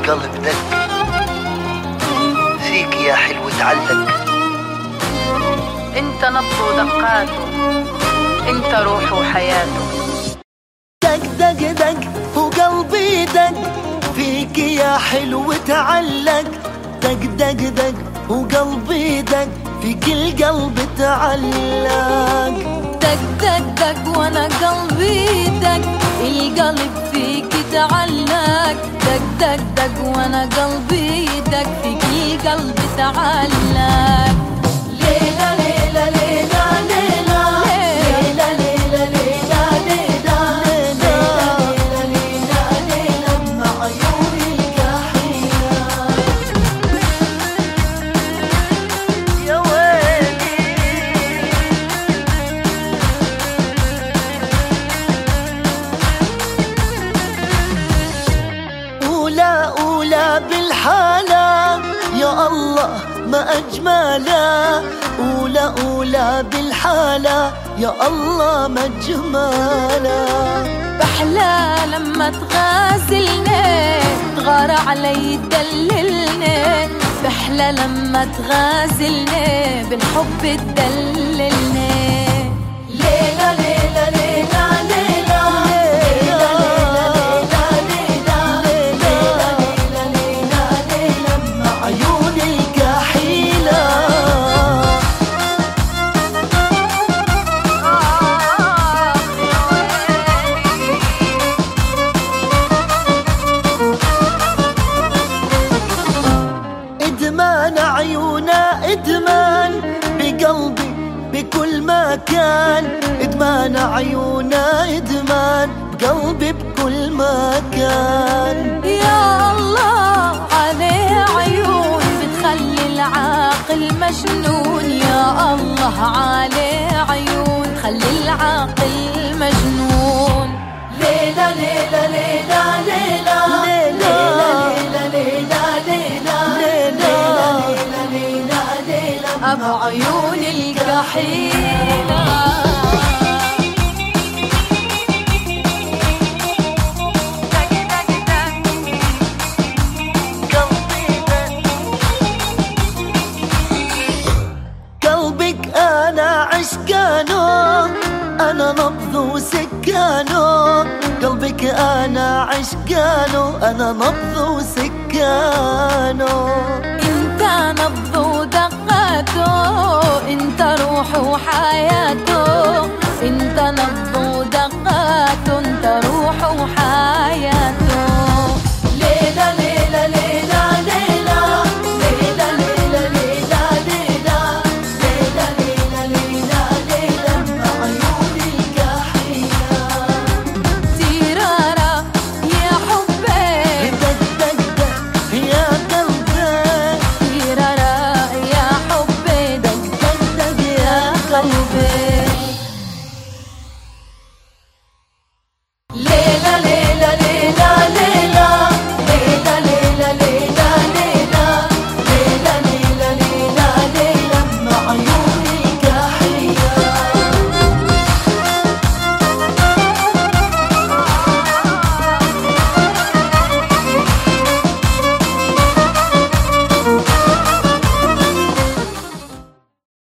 القلب دق، فيك يا حلو تعلق. انت نبض ودقاته، انت روح وحياته. دق دق دق وقلبي دق، فيك يا حلو تعلق. دق دق دق وقلبي دق، فيك القلب تعلق. دق دق دق وانا قلبي دق، القلب فيك تعلق. دق دق دق وانا قلبي دق، فيك القلب تعلق. ليلة ليلة ليلة ليلة ليلة ليلة ليلة ليلة ليلة ليلة ليلة مع عيوني الكحيلة. يا ويلي أولى بالحالة، يا الله ما أجمله. أولى بالحالة، يا الله ما أجمله. بحلى لما تغازلني، تغار علي تدللني. بحلى لما تغازلني، بالحب تدللني. ليلة ليلة ليلة ليلة ليلة ليلة ليلة ليلة ليلة مع عيوني الكحيلة. إدمان عيونا إدمان، بقلبي بكل مكان. إدمان عيونا إدمان، بقلبي بكل مكان. يا الله عليه عيون بتخلي العاقل مجنون. يا الله عليه عيون تخلي العاقل مجنون. ليلة ليلة ليلة ليلة ليلة ليلة ليلة ليلة ليلة ليلة أبو عيون الكحيلة. قلبك أنا عشقانه، أنا نبض وسكانه. قلبك أنا عشقانه، أنا نبض وسكانه. انت نبض ودقاته، انت روح وحياته. انت نبض